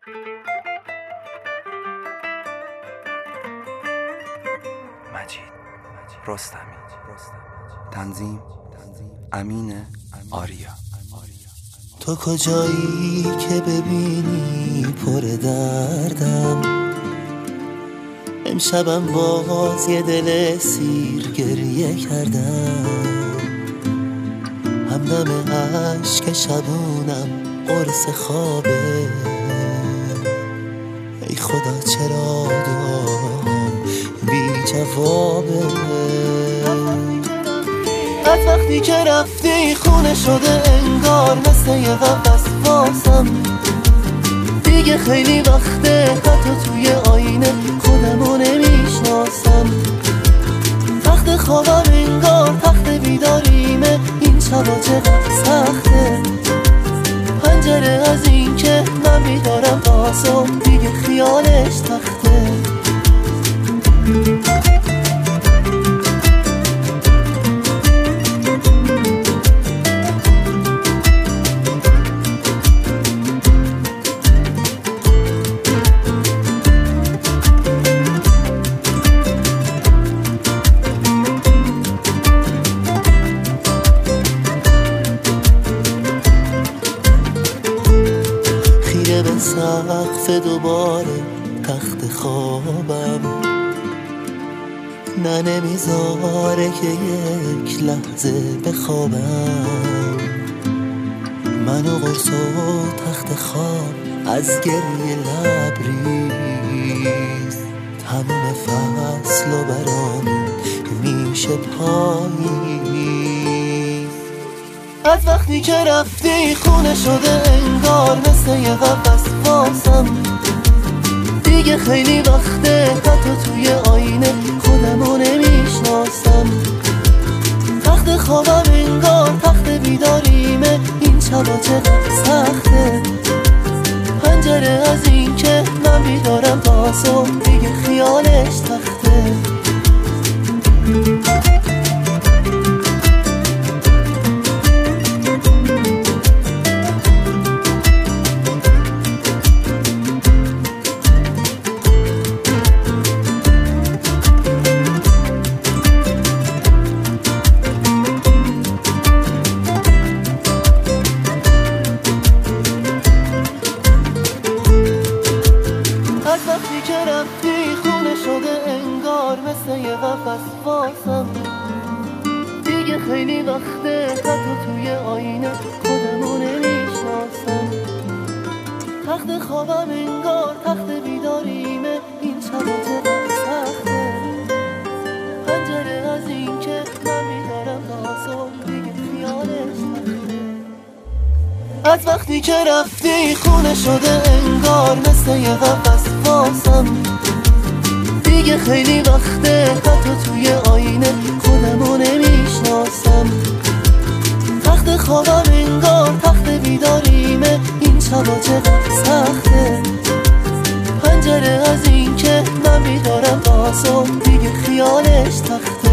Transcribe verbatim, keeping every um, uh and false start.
مجید رستمی. تنظیم امین آریا. تو کجایی که ببینی پر دردم، امشبم باز یه دل سیر گریه کردم، همدم عشق شبونم قرص خوابه. ای خدا چرا دعام بی جوابه؟ از وقتی که رفتی خونه شده انگار مثل یه قفس واسم، دیگه خیلی وقته حتی توی آینه خودمو نمیشناسم. تخت خوابم انگار تخت بیداریمه، این شبا چقدر سخته. پنجره از این که من بیدارم تاسم دیگه خیالش تخته. به سقف دوباره تخت خوابم، نه نمیذاره که یک لحظه بخوابم. من و قرص و تخت خواب از گریه لبریز، تموم فصل و برامون میشه پاییز. از وقتی که رفتی خونه شده انگار مثل یه قفس واسم، دیگه خیلی وقته حتی توی آینه خودمو نمیشناسم. تخت خوابم انگار تخت بیداریمه، این شبا چقدر سخته. پنجره از این که من بیدارم تاسم دیگه خیالش تخته. از وقتی که رفتی خونه شده انگار مثل یه قفس واسم، دیگه خیلی وقته حتی توی آینه خودمو نمیشناسم. تخت خوابم انگار تخت بیداریمه، این شبا چقدر سخته. پنجره از این که من بیدارم تاسم دیگه خیالش تخته. از وقتی که رفتی خونه شده انگار مثل یه قفس واسم، دیگه خیلی وقته حتی توی آینه خودمو نمیشناسم. تخت خوابم انگار تخت بیداریمه، این شبا چقدر سخته. پنجره از این که من بیدارم تاسم دیگه خیالش تخته.